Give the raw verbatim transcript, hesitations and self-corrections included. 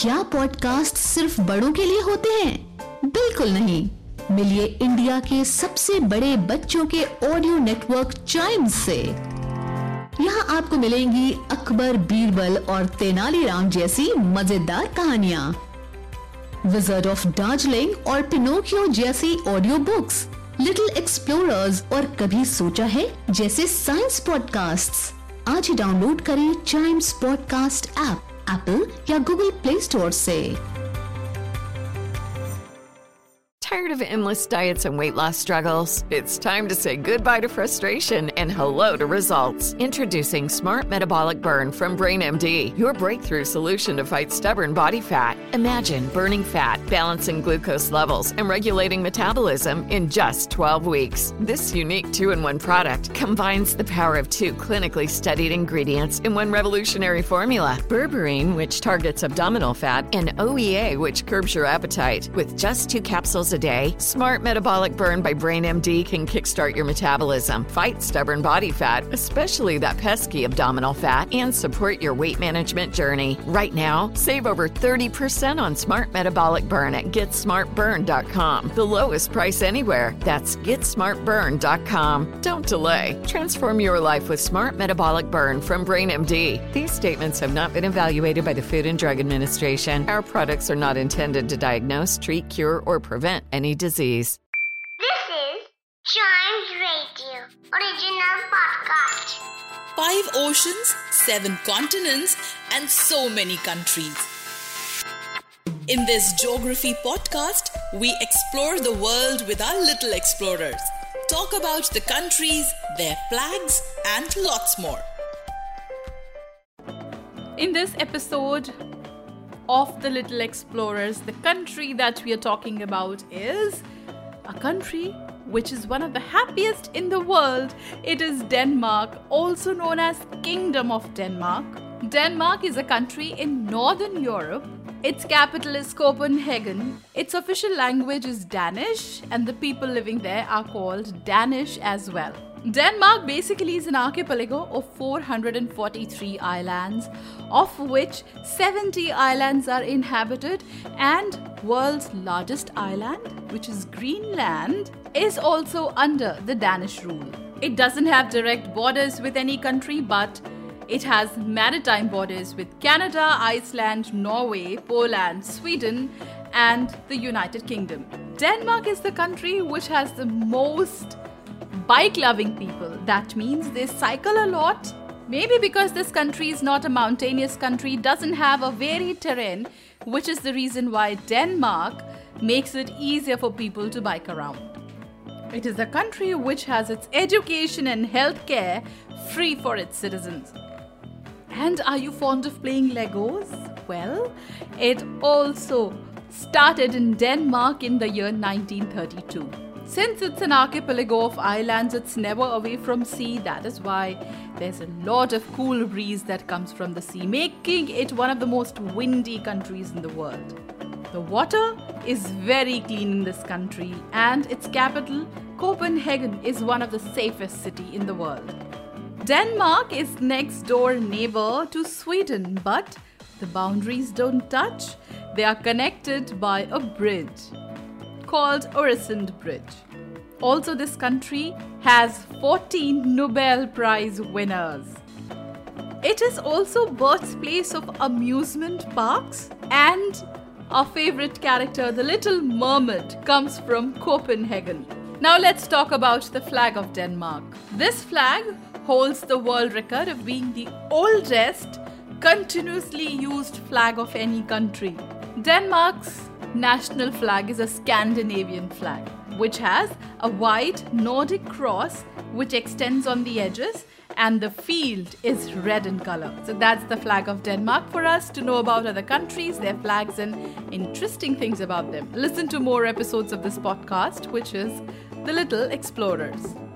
क्या पॉडकास्ट सिर्फ बड़ों के लिए होते हैं? बिल्कुल नहीं। मिलिए इंडिया के सबसे बड़े बच्चों के ऑडियो नेटवर्क चाइम्स से। यहाँ आपको मिलेंगी अकबर, बीरबल और तेनालीराम जैसी मजेदार कहानियाँ, विज़र्ड ऑफ दार्जिलिंग और पिनोकियो जैसी ऑडियो बुक्स, लिटिल एक्सप्लोरर्स और कभी सोचा है जैसे साइंस पॉडकास्ट्स। आज ही डाउनलोड करें चाइम्स पॉडकास्ट ऐप एप्पल या गूगल प्ले स्टोर से। Tired of endless diets and weight loss struggles? It's time to say goodbye to frustration and hello to results. Introducing Smart Metabolic Burn from BrainMD, your breakthrough solution to fight stubborn body fat. Imagine burning fat, balancing glucose levels, and regulating metabolism in just twelve weeks. This unique two in one product combines the power of two clinically studied ingredients in one revolutionary formula. Berberine, which targets abdominal fat, and O E A, which curbs your appetite. With just two capsules a day, Smart Metabolic Burn by BrainMD can kickstart your metabolism, fight stubborn body fat, especially that pesky abdominal fat, and support your weight management journey. Right now, save over thirty percent on Smart Metabolic Burn at get smart burn dot com. The lowest price anywhere. That's get smart burn dot com. Don't delay. Transform your life with Smart Metabolic Burn from BrainMD. These statements have not been evaluated by the Food and Drug Administration. Our products are not intended to diagnose, treat, cure, or prevent any disease. This is Chimes Radio, original podcast. Five oceans, seven continents, and so many countries. In this geography podcast, we explore the world with our little explorers. Talk about the countries, their flags, and lots more. In this episode of The Little Explorers, the country that we are talking about is a country which is one of the happiest in the world. It is Denmark, also known as Kingdom of Denmark. Denmark is a country in Northern Europe. Its capital is Copenhagen. Its official language is Danish, and the people living there are called Danish as well. Denmark basically is an archipelago of four hundred forty-three islands, of which seventy islands are inhabited, and world's largest island, which is Greenland, is also under the Danish rule. It doesn't have direct borders with any country, but it has maritime borders with Canada, Iceland, Norway, Poland, Sweden, and the United Kingdom. Denmark is the country which has the most bike-loving people. That means they cycle a lot. Maybe because this country is not a mountainous country, doesn't have a varied terrain, which is the reason why Denmark makes it easier for people to bike around. It is a country which has its education and healthcare free for its citizens. And are you fond of playing Legos? Well, it also started in Denmark in the year nineteen thirty-two. Since it's an archipelago of islands, it's never away from sea. That is why there's a lot of cool breeze that comes from the sea, making it one of the most windy countries in the world. The water is very clean in this country, and its capital, Copenhagen, is one of the safest cities in the world. Denmark is next door neighbor to Sweden, but the boundaries don't touch. They are connected by a bridge called Øresund Bridge. Also, this country has fourteen Nobel Prize winners. It is also birthplace of amusement parks, and our favorite character, the Little Mermaid, comes from Copenhagen. Now let's talk about the flag of Denmark. This flag holds the world record of being the oldest continuously used flag of any country. Denmark's national flag is a Scandinavian flag, which has a white Nordic cross which extends on the edges, and the field is red in color. So that's the flag of Denmark for us to know about other countries, their flags, and interesting things about them. Listen to more episodes of this podcast, which is The Little Explorers.